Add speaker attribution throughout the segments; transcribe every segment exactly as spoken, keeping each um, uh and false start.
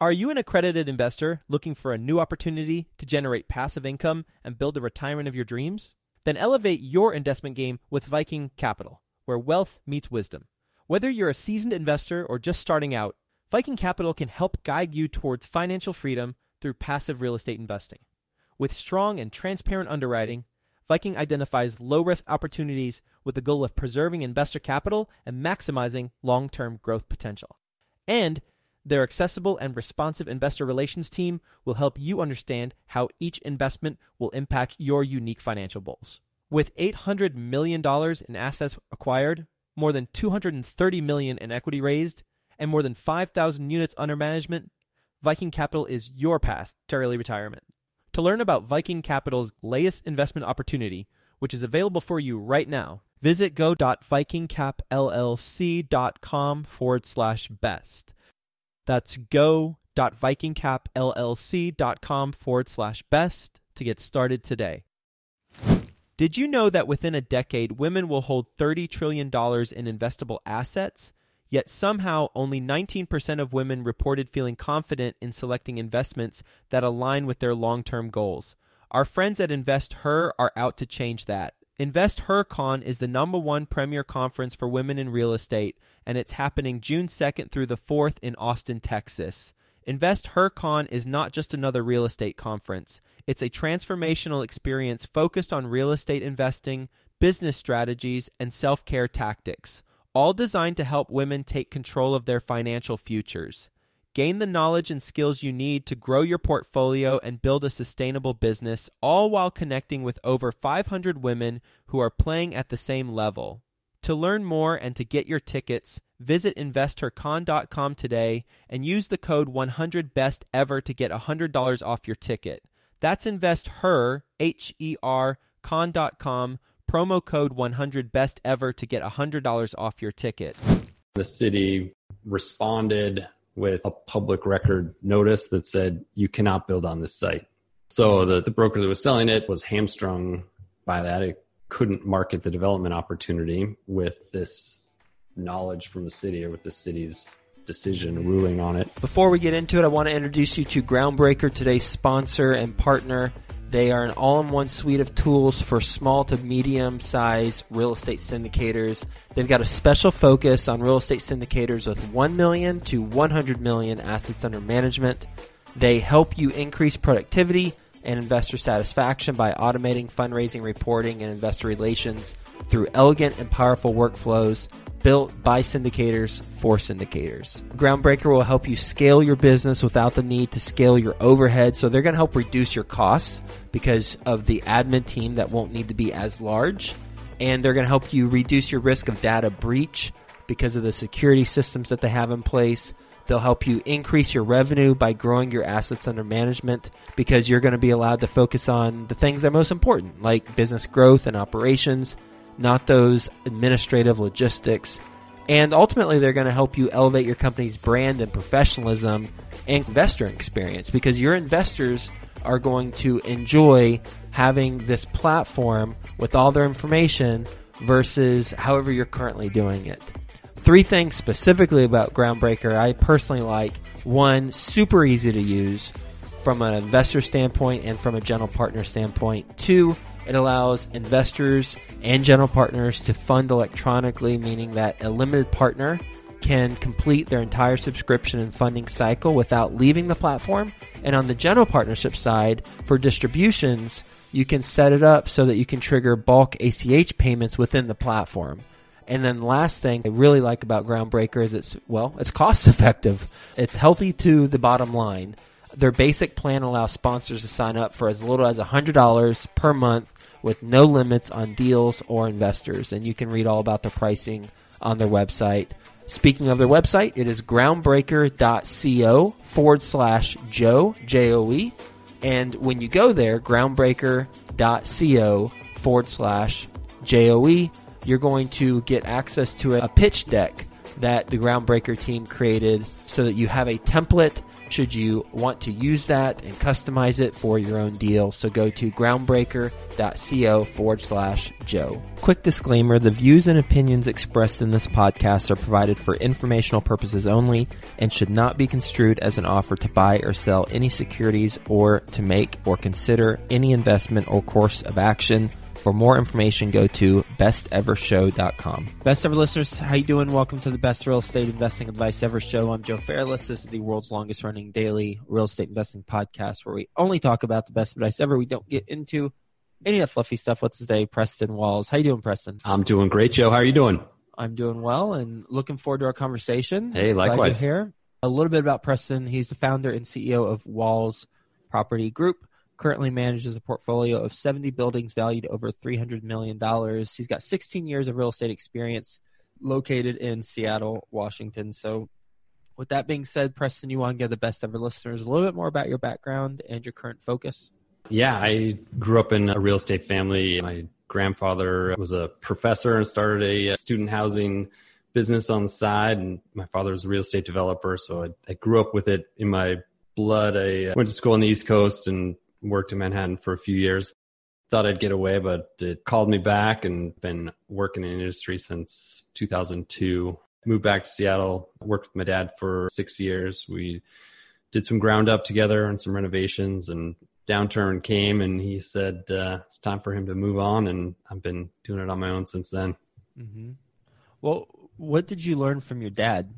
Speaker 1: Are you an accredited investor looking for a new opportunity to generate passive income and build the retirement of your dreams? Then elevate your investment game with Viking Capital, where wealth meets wisdom. Whether you're a seasoned investor or just starting out, Viking Capital can help guide you towards financial freedom through passive real estate investing. With strong and transparent underwriting, Viking identifies low-risk opportunities with the goal of preserving investor capital and maximizing long-term growth potential. And their accessible and responsive investor relations team will help you understand how each investment will impact your unique financial goals. With eight hundred million dollars in assets acquired, more than two hundred thirty million dollars in equity raised, and more than five thousand units under management, Viking Capital is your path to early retirement. To learn about Viking Capital's latest investment opportunity, which is available for you right now, visit go.vikingcapllc.com forward slash best. That's go.vikingcapllc.com forward slash best to get started today. Did you know that within a decade, women will hold thirty trillion dollars in investable assets? Yet somehow only nineteen percent of women reported feeling confident in selecting investments that align with their long-term goals. Our friends at InvestHer are out to change that. InvestHerCon is the number one premier conference for women in real estate, and it's happening June second through the fourth in Austin, Texas. InvestHerCon is not just another real estate conference. It's a transformational experience focused on real estate investing, business strategies, and self-care tactics, all designed to help women take control of their financial futures. Gain the knowledge and skills you need to grow your portfolio and build a sustainable business, all while connecting with over five hundred women who are playing at the same level. To learn more and to get your tickets, visit investor con dot com today and use the code one hundred best ever to get one hundred dollars off your ticket. That's InvestHer, H E R, con dot com, promo code one hundred best ever to get one hundred dollars off your ticket.
Speaker 2: The city responded with a public record notice that said, you cannot build on this site. So the, the broker that was selling it was hamstrung by that. It couldn't market the development opportunity with this knowledge from the city or with the city's decision ruling on it.
Speaker 3: Before we get into it, I want to introduce you to Groundbreaker, today's sponsor and partner. They are an all-in-one suite of tools for small to medium-sized real estate syndicators. They've got a special focus on real estate syndicators with one million to one hundred million assets under management. They help you increase productivity and investor satisfaction by automating fundraising, reporting, and investor relations through elegant and powerful workflows built by syndicators for syndicators. Groundbreaker will help you scale your business without the need to scale your overhead. So they're going to help reduce your costs because of the admin team that won't need to be as large. And they're going to help you reduce your risk of data breach because of the security systems that they have in place. They'll help you increase your revenue by growing your assets under management because you're going to be allowed to focus on the things that are most important, like business growth and operations, not those administrative logistics. And ultimately, they're going to help you elevate your company's brand and professionalism and investor experience because your investors are going to enjoy having this platform with all their information versus however you're currently doing it. Three things specifically about Groundbreaker I personally like. One, super easy to use from an investor standpoint and from a general partner standpoint. Two, it allows investors and general partners to fund electronically, meaning that a limited partner can complete their entire subscription and funding cycle without leaving the platform. And on the general partnership side, for distributions, you can set it up so that you can trigger bulk A C H payments within the platform. And then the last thing I really like about Groundbreaker is it's, well, it's cost effective. It's healthy to the bottom line. Their basic plan allows sponsors to sign up for as little as one hundred dollars per month with no limits on deals or investors. And you can read all about the pricing on their website. Speaking of their website, it is groundbreaker.co forward slash Joe, J O E. And when you go there, groundbreaker.co forward slash J O E, you're going to get access to a pitch deck that the Groundbreaker team created so that you have a template should you want to use that and customize it for your own deal. So go to groundbreaker.co forward slash Joe. Quick disclaimer, the views and opinions expressed in this podcast are provided for informational purposes only and should not be construed as an offer to buy or sell any securities or to make or consider any investment or course of action. For more information, go to best ever show dot com. Best Ever listeners, how you doing? Welcome to the Best Real Estate Investing Advice Ever Show. I'm Joe Fairless. This is the world's longest running daily real estate investing podcast where we only talk about the best advice ever. We don't get into any of that fluffy stuff. What's today? Preston Walls. How you doing, Preston?
Speaker 2: I'm doing great, Joe. How are you doing?
Speaker 3: I'm doing well and looking forward to our conversation.
Speaker 2: Hey, likewise.
Speaker 3: Glad you're here. A little bit about Preston. He's the founder and C E O of Walls Property Group. Currently manages a portfolio of seventy buildings valued over three hundred million dollars. He's got sixteen years of real estate experience located in Seattle, Washington. So with that being said, Preston, you want to give the Best Ever listeners a little bit more about your background and your current focus?
Speaker 2: Yeah, I grew up in a real estate family. My grandfather was a professor and started a student housing business on the side. And my father was a real estate developer. So I, I grew up with it in my blood. I went to school on the East Coast and worked in Manhattan for a few years. Thought I'd get away, but it called me back and been working in the industry since two thousand two. Moved back to Seattle, worked with my dad for six years. We did some ground up together and some renovations, and downturn came and he said uh, it's time for him to move on, and I've been doing it on my own since then.
Speaker 3: Mm-hmm. Well, what did you learn from your dad?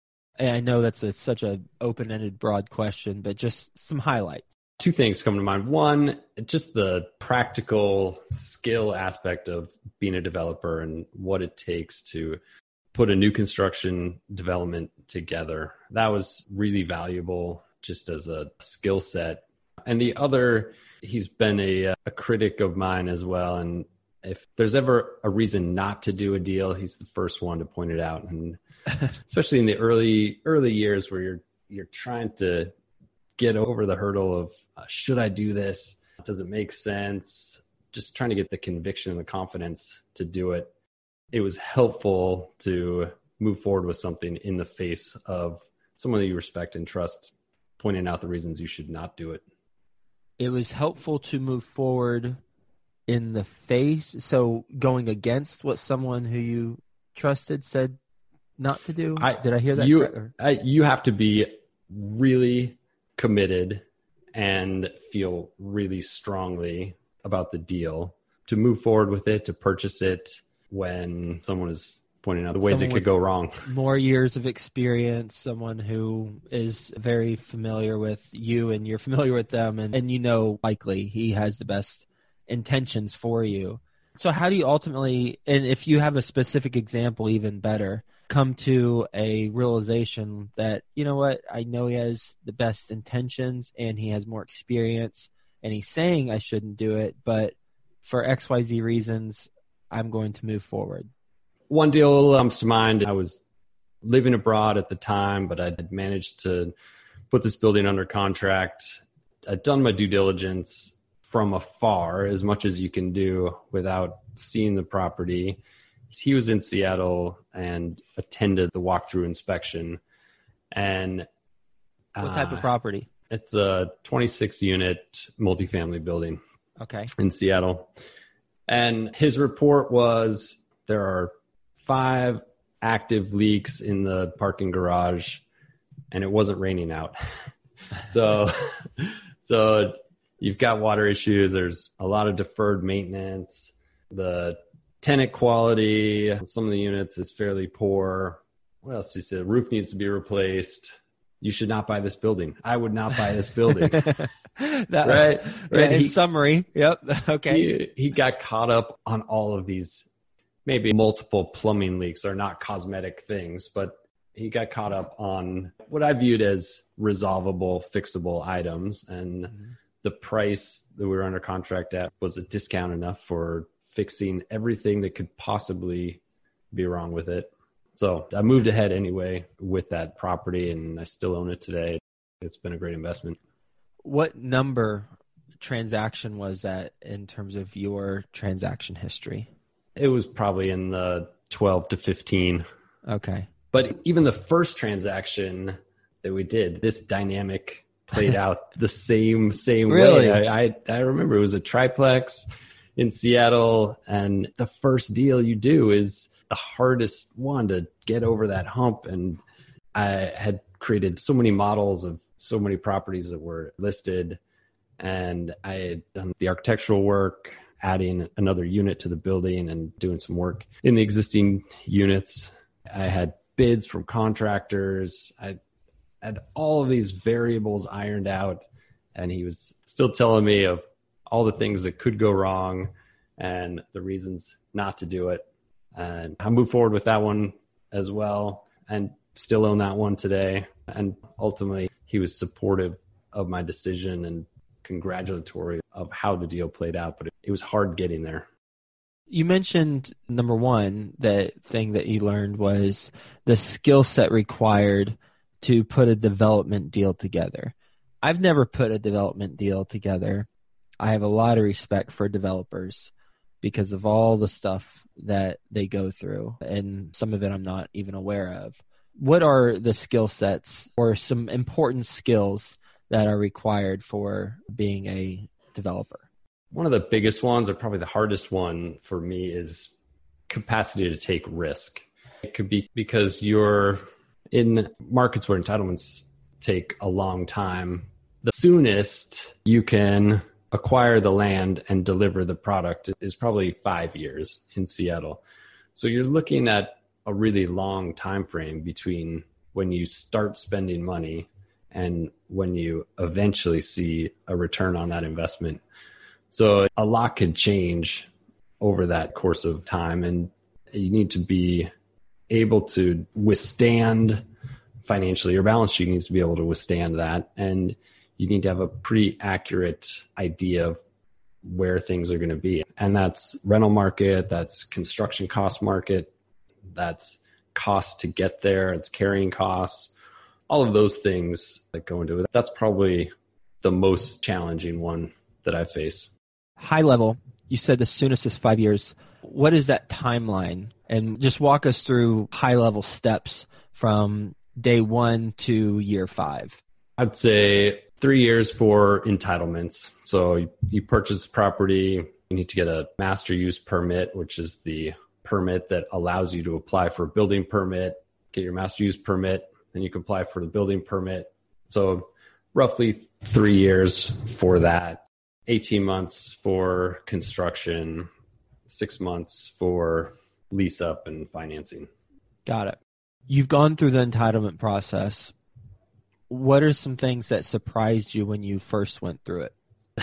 Speaker 3: I know that's a, such an open-ended, broad question, but just some highlights.
Speaker 2: Two things come to mind. One, just the practical skill aspect of being a developer and what it takes to put a new construction development together. That was really valuable just as a skill set. And the other, he's been a, a critic of mine as well. And if there's ever a reason not to do a deal, he's the first one to point it out. And especially in the early early years where you're you're trying to get over the hurdle of uh, should I do this? Does it make sense? Just trying to get the conviction and the confidence to do it. It was helpful to move forward with something in the face of someone that you respect and trust, pointing out the reasons you should not do it.
Speaker 3: It was helpful to move forward in the face. So going against what someone who you trusted said not to do?
Speaker 2: I,
Speaker 3: Did I hear that
Speaker 2: you,
Speaker 3: correct?
Speaker 2: I, you have to be really committed and feel really strongly about the deal to move forward with it, to purchase it when someone is pointing out the ways
Speaker 3: Someone
Speaker 2: it could go wrong.
Speaker 3: More years of experience, someone who is very familiar with you and you're familiar with them, and, and you know likely he has the best intentions for you. So how do you ultimately, and if you have a specific example, even better, come to a realization that, you know what, I know he has the best intentions and he has more experience and he's saying I shouldn't do it, but for X Y Z reasons, I'm going to move forward?
Speaker 2: One deal comes to mind. I was living abroad at the time, but I had managed to put this building under contract. I'd done my due diligence from afar, as much as you can do without seeing the property. He was in Seattle and attended the walkthrough inspection. And
Speaker 3: what type
Speaker 2: uh,
Speaker 3: of property?
Speaker 2: It's a twenty-six unit multifamily building.
Speaker 3: Okay.
Speaker 2: In Seattle. And his report was there are five active leaks in the parking garage, and it wasn't raining out. so, so you've got water issues. There's a lot of deferred maintenance. The tenant quality on some of the units is fairly poor. What else? He said the roof needs to be replaced. You should not buy this building. I would not buy this building.
Speaker 3: that,
Speaker 2: right?
Speaker 3: Yeah,
Speaker 2: right.
Speaker 3: In
Speaker 2: He,
Speaker 3: summary, yep. Okay.
Speaker 2: He, he got caught up on all of these, maybe multiple plumbing leaks are not cosmetic things, but he got caught up on what I viewed as resolvable, fixable items. And mm-hmm. the price that we were under contract at was a discount enough for fixing everything that could possibly be wrong with it. So I moved ahead anyway with that property, and I still own it today. It's been a great investment.
Speaker 3: What number transaction was that in terms of your transaction history?
Speaker 2: It was probably in the twelve to fifteen.
Speaker 3: Okay.
Speaker 2: But even the first transaction that we did, this dynamic played out the same same
Speaker 3: Really?
Speaker 2: way. I, I I remember it was a triplex in Seattle, and the first deal you do is the hardest one to get over that hump. And I had created so many models of so many properties that were listed, and I had done the architectural work, adding another unit to the building and doing some work in the existing units. I had bids from contractors. I had all of these variables ironed out, and he was still telling me of all the things that could go wrong and the reasons not to do it. And I moved forward with that one as well and still own that one today. And ultimately, he was supportive of my decision and congratulatory of how the deal played out, but it, it was hard getting there.
Speaker 3: You mentioned, number one, the thing that you learned was the skill set required to put a development deal together. I've never put a development deal together. I have a lot of respect for developers because of all the stuff that they go through, and some of it I'm not even aware of. What are the skill sets or some important skills that are required for being a developer?
Speaker 2: One of the biggest ones, or probably the hardest one for me, is capacity to take risk. It could be because you're in markets where entitlements take a long time. The soonest you can acquire the land and deliver the product is probably five years in Seattle. So you're looking at a really long time frame between when you start spending money and when you eventually see a return on that investment. So a lot could change over that course of time, and you need to be able to withstand financially. Your balance sheet needs to be able to withstand that, and you need to have a pretty accurate idea of where things are going to be. And that's rental market, that's construction cost market, that's cost to get there, it's carrying costs, all of those things that go into it. That's probably the most challenging one that I face.
Speaker 3: High level, you said the soonest is five years. What is that timeline? And just walk us through high level steps from day one to year five.
Speaker 2: I'd say three years for entitlements. So you, you purchase property, you need to get a master use permit, which is the permit that allows you to apply for a building permit, get your master use permit, then you can apply for the building permit. So roughly three years for that, eighteen months for construction, six months for lease up and financing.
Speaker 3: Got it. You've gone through the entitlement process. What are some things that surprised you when you first went through it?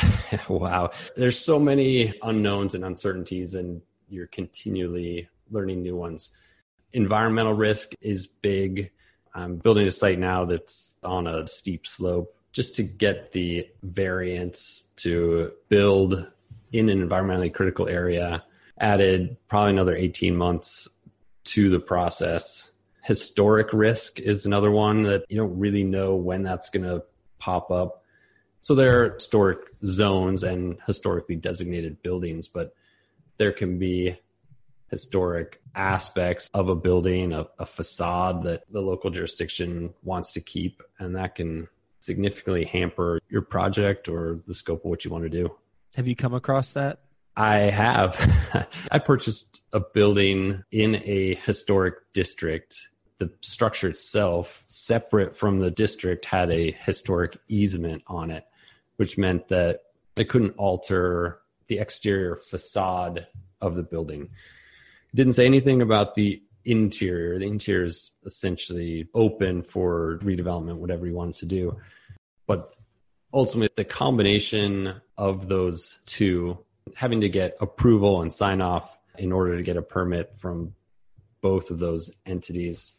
Speaker 2: Wow. There's so many unknowns and uncertainties, and you're continually learning new ones. Environmental risk is big. I'm building a site now that's on a steep slope. Just to get the variance to build in an environmentally critical area, added probably another eighteen months to the process. Historic risk is another one that you don't really know when that's going to pop up. So there are historic zones and historically designated buildings, but there can be historic aspects of a building, a, a facade that the local jurisdiction wants to keep, and that can significantly hamper your project or the scope of what you want to do.
Speaker 3: Have you come across that?
Speaker 2: I have. I purchased a building in a historic district. The structure itself, separate from the district, had a historic easement on it, which meant that it couldn't alter the exterior facade of the building. It didn't say anything about the interior. The interior is essentially open for redevelopment, whatever you wanted to do. But ultimately, the combination of those two, having to get approval and sign off in order to get a permit from both of those entities,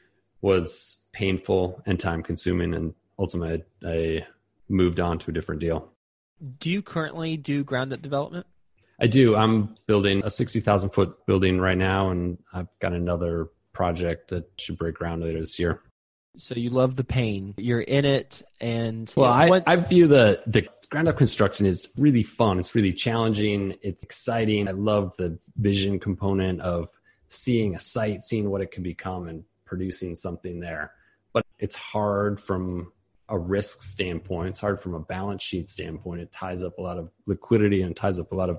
Speaker 2: was painful and time consuming. And ultimately, I moved on to a different deal.
Speaker 3: Do you currently do ground up development?
Speaker 2: I do. I'm building a sixty thousand foot building right now, and I've got another project that should break ground later this year.
Speaker 3: So you love the pain. You're in it. And
Speaker 2: well,
Speaker 3: you know,
Speaker 2: I,
Speaker 3: what,
Speaker 2: I view the, the ground up construction is really fun. It's really challenging. It's exciting. I love the vision component of seeing a site, seeing what it can become, and producing something there. But it's hard from a risk standpoint. It's hard from a balance sheet standpoint. It ties up a lot of liquidity and ties up a lot of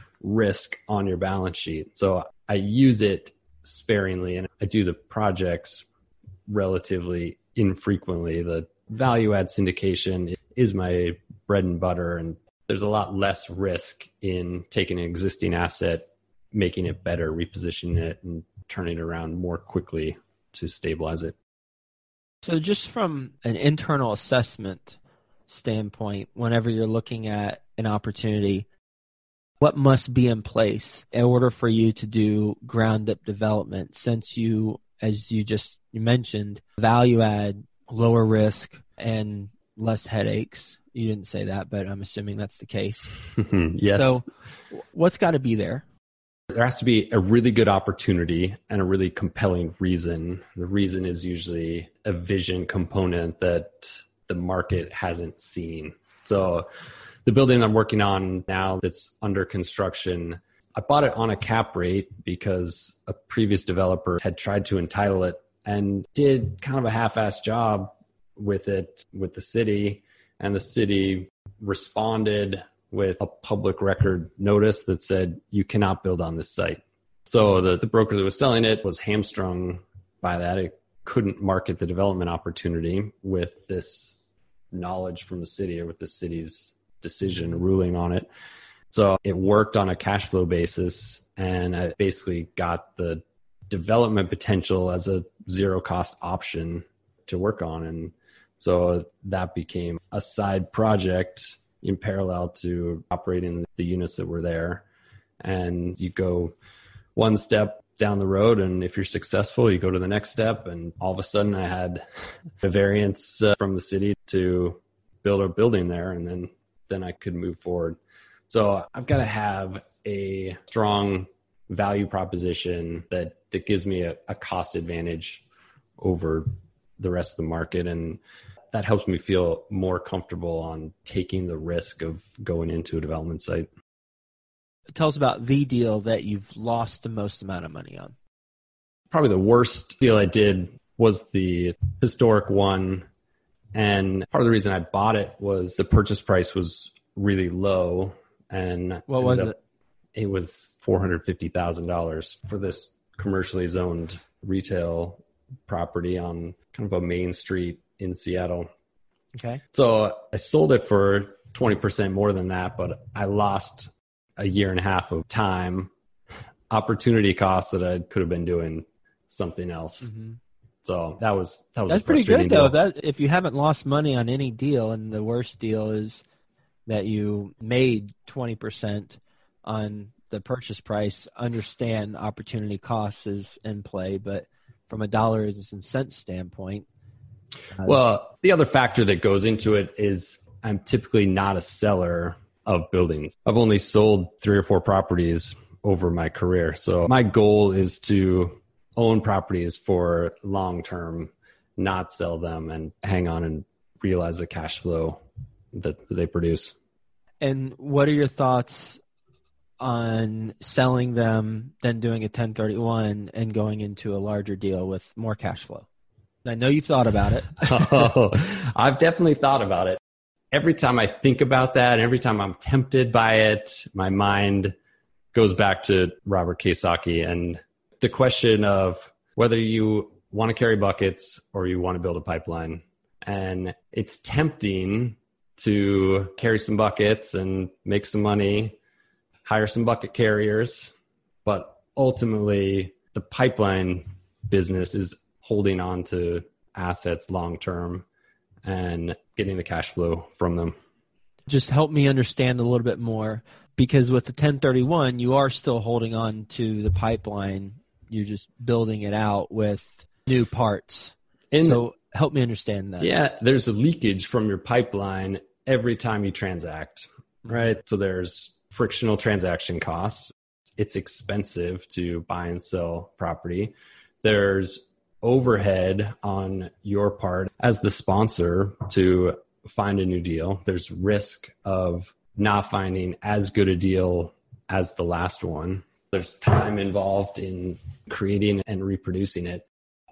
Speaker 2: risk on your balance sheet. So I use it sparingly, and I do the projects relatively infrequently. The value add syndication is my bread and butter, and there's a lot less risk in taking an existing asset, making it better, repositioning it, and turning it around more quickly to stabilize it.
Speaker 3: So just from an internal assessment standpoint, whenever you're looking at an opportunity, what must be in place in order for you to do ground up development, since you, as you just you mentioned, value add, lower risk, and less headaches? You didn't say that, but I'm assuming that's the case.
Speaker 2: Yes.
Speaker 3: So what's got to be there?
Speaker 2: There has to be a really good opportunity and a really compelling reason. The reason is usually a vision component that the market hasn't seen. So the building I'm working on now that's under construction, I bought it on a cap rate because a previous developer had tried to entitle it and did kind of a half-assed job with it with the city. And the city responded with a public record notice that said, you cannot build on this site. So the, the broker that was selling it was hamstrung by that. It couldn't market the development opportunity with this knowledge from the city or with the city's decision ruling on it. So it worked on a cash flow basis, and I basically got the development potential as a zero cost option to work on. And so that became a side project in parallel to operating the units that were there. And you go one step down the road, and if you're successful, you go to the next step. And all of a sudden I had a variance uh, from the city to build a building there, and then, then I could move forward. So I've got to have a strong value proposition that, that gives me a, a cost advantage over the rest of the market. And that helps me feel more comfortable on taking the risk of going into a development site.
Speaker 3: Tell us about the deal that you've lost the most amount of money on.
Speaker 2: Probably the worst deal I did was the historic one. And part of the reason I bought it was the purchase price was really low. And
Speaker 3: what was
Speaker 2: up,
Speaker 3: it?
Speaker 2: It was four hundred fifty thousand dollars for this commercially zoned retail property on kind of a main street in Seattle.
Speaker 3: Okay.
Speaker 2: So I sold it for twenty percent more than that, but I lost a year and a half of time, opportunity costs that I could have been doing something else. Mm-hmm. So that was, that was
Speaker 3: That's
Speaker 2: a
Speaker 3: pretty good
Speaker 2: deal.
Speaker 3: though. That if you haven't lost money on any deal, and the worst deal is that you made twenty percent on the purchase price, understand opportunity costs is in play, but from a dollars and cents standpoint.
Speaker 2: Uh, well, the other factor that goes into it is I'm typically not a seller of buildings. I've only sold three or four properties over my career. So my goal is to own properties for long term, not sell them and hang on and realize the cash flow that they produce.
Speaker 3: And what are your thoughts on selling them, then doing a ten thirty-one and going into a larger deal with more cash flow? I know you've thought about it.
Speaker 2: Oh, I've definitely thought about it. Every time I think about that, every time I'm tempted by it, my mind goes back to Robert Kiyosaki and the question of whether you want to carry buckets or you want to build a pipeline. And it's tempting to carry some buckets and make some money, hire some bucket carriers. But ultimately, the pipeline business is holding on to assets long-term and getting the cash flow from them.
Speaker 3: Just help me understand a little bit more, because with the ten thirty-one, you are still holding on to the pipeline. You're just building it out with new parts. And so help me understand that.
Speaker 2: Yeah, there's a leakage from your pipeline every time you transact, right? So there's frictional transaction costs. It's expensive to buy and sell property. There's overhead on your part as the sponsor to find a new deal. There's risk of not finding as good a deal as the last one. There's time involved in creating and reproducing it.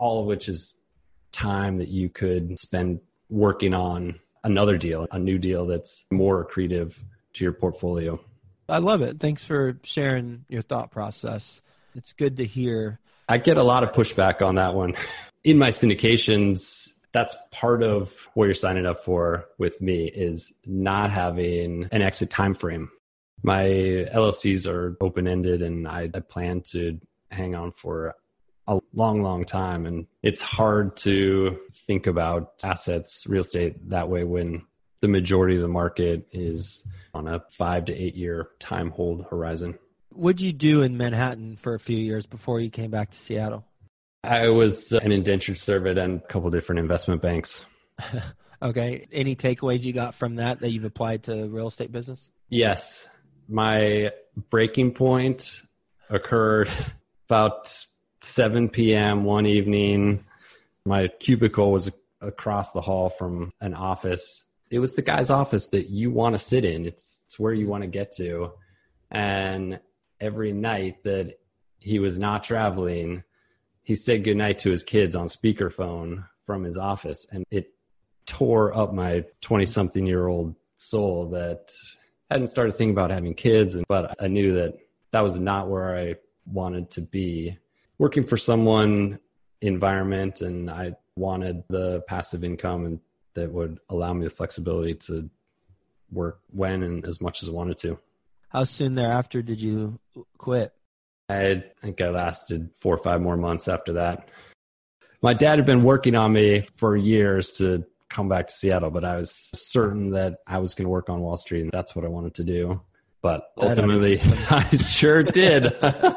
Speaker 2: all of which is time that you could spend working on another deal, a new deal that's more accretive to your portfolio.
Speaker 3: I love it. Thanks for sharing your thought process. It's good to hear.
Speaker 2: I get a lot of pushback on that one. In my syndications, that's part of what you're signing up for with me is not having an exit time frame. My L L Cs are open-ended, and I, I plan to hang on for a long, long time. And it's hard to think about assets, real estate that way when the majority of the market is on a five to eight year time hold horizon.
Speaker 3: What did you do in Manhattan for a few years before you came back to Seattle?
Speaker 2: I was an indentured servant at a couple different investment banks.
Speaker 3: Okay. Any takeaways you got from that that you've applied to real estate business?
Speaker 2: Yes. My breaking point occurred about seven p.m. one evening. My cubicle was across the hall from an office. It was the guy's office that you want to sit in. It's, it's where you want to get to. And every night that he was not traveling, he said goodnight to his kids on speakerphone from his office. And it tore up my twenty-something-year-old soul that hadn't started thinking about having kids. But I knew that that was not where I wanted to be. Working for someone environment, and I wanted the passive income and that would allow me the flexibility to work when and as much as I wanted to.
Speaker 3: How soon thereafter did you quit?
Speaker 2: I think I lasted four or five more months after that. My dad had been working on me for years to come back to Seattle, but I was certain that I was going to work on Wall Street, and that's what I wanted to do. But ultimately, I sure did.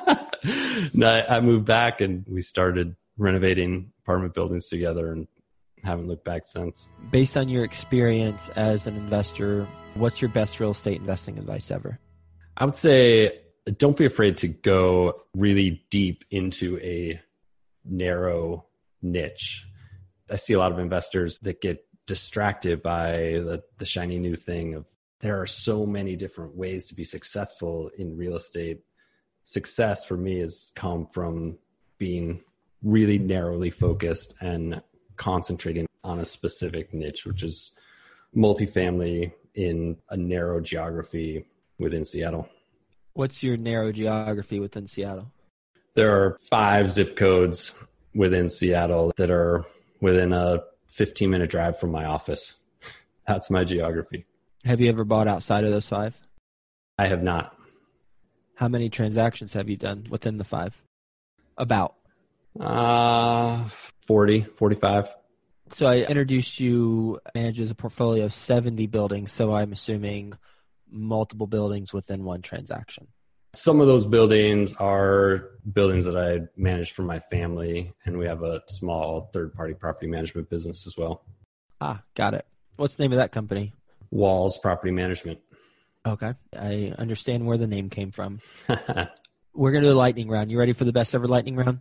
Speaker 2: I moved back, and we started renovating apartment buildings together and haven't looked back since.
Speaker 3: Based on your experience as an investor, what's your best real estate investing advice ever?
Speaker 2: I would say don't be afraid to go really deep into a narrow niche. I see a lot of investors that get distracted by the, the shiny new thing of there are so many different ways to be successful in real estate. Success for me has come from being really narrowly focused and concentrating on a specific niche, which is multifamily in a narrow geography within Seattle.
Speaker 3: What's your narrow geography within Seattle?
Speaker 2: There are five zip codes within Seattle that are within a fifteen minute drive from my office. That's my geography.
Speaker 3: Have you ever bought outside of those five?
Speaker 2: I have not.
Speaker 3: How many transactions have you done within the five? About?
Speaker 2: Uh, forty, forty-five.
Speaker 3: So I introduced you, manages a portfolio of seventy buildings, so I'm assuming multiple buildings within one transaction.
Speaker 2: Some of those buildings are buildings that I manage for my family, and we have a small third-party property management business as well.
Speaker 3: Ah, got it. What's the name of that company?
Speaker 2: Walls Property Management.
Speaker 3: Okay. I understand where the name came from. We're going to do a lightning round. You ready for the best ever lightning round?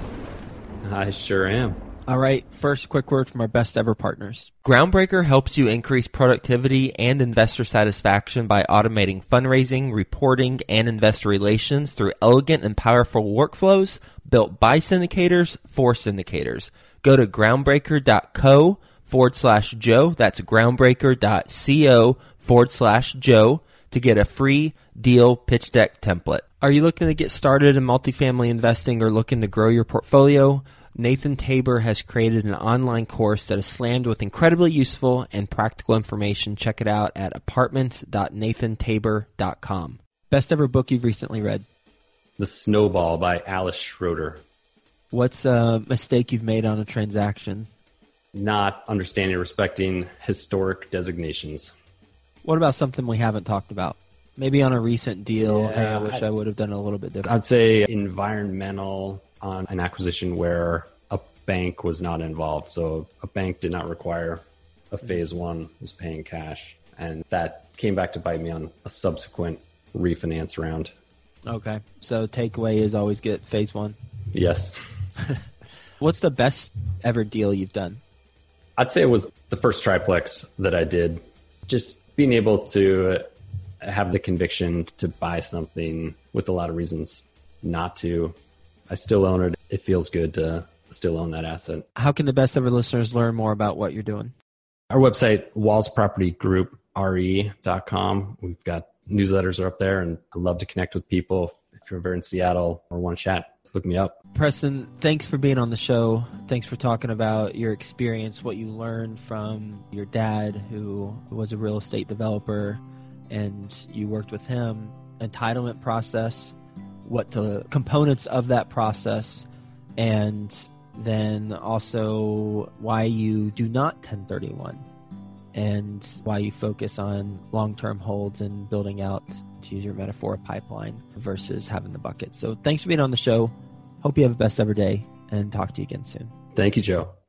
Speaker 2: I sure am.
Speaker 3: All right. First, quick word from our best ever partners.
Speaker 1: Groundbreaker helps you increase productivity and investor satisfaction by automating fundraising, reporting, and investor relations through elegant and powerful workflows built by syndicators for syndicators. Go to groundbreaker.co forward slash Joe. That's groundbreaker.co forward slash Joe to get a free deal pitch deck template. Are you looking to get started in multifamily investing or looking to grow your portfolio? Nathan Tabor has created an online course that is slammed with incredibly useful and practical information. Check it out at apartments dot nathan tabor dot com. Best ever book you've recently read?
Speaker 2: The Snowball by Alice Schroeder.
Speaker 3: What's a mistake you've made on a transaction?
Speaker 2: Not understanding or respecting historic designations.
Speaker 3: What about something we haven't talked about? Maybe on a recent deal,
Speaker 2: Yeah,
Speaker 3: hey, I wish I,
Speaker 2: I
Speaker 3: would have done it a little bit different.
Speaker 2: I'd say environmental on an acquisition where a bank was not involved. So a bank did not require a phase one, was paying cash. And that came back to bite me on a subsequent refinance round.
Speaker 3: Okay. So takeaway is always get phase one.
Speaker 2: Yes.
Speaker 3: What's the best ever deal you've done?
Speaker 2: I'd say it was the first triplex that I did. Just being able to have the conviction to buy something with a lot of reasons not to. I still own it. It feels good to still own that asset.
Speaker 3: How can the best ever listeners learn more about what you're doing?
Speaker 2: Our website, walls property group r e dot com. We've got newsletters are up there, and I love to connect with people. If you're ever in Seattle or want to chat, look me up.
Speaker 3: Preston, thanks for being on the show. Thanks for talking about your experience, what you learned from your dad, who was a real estate developer, and you worked with him, entitlement process, what the components of that process, and then also why you do not ten thirty-one, and why you focus on long-term holds and building out, to use your metaphor, a pipeline versus having the bucket. So thanks for being on the show. Hope you have the best ever day, and talk to you again soon.
Speaker 2: Thank you, Joe.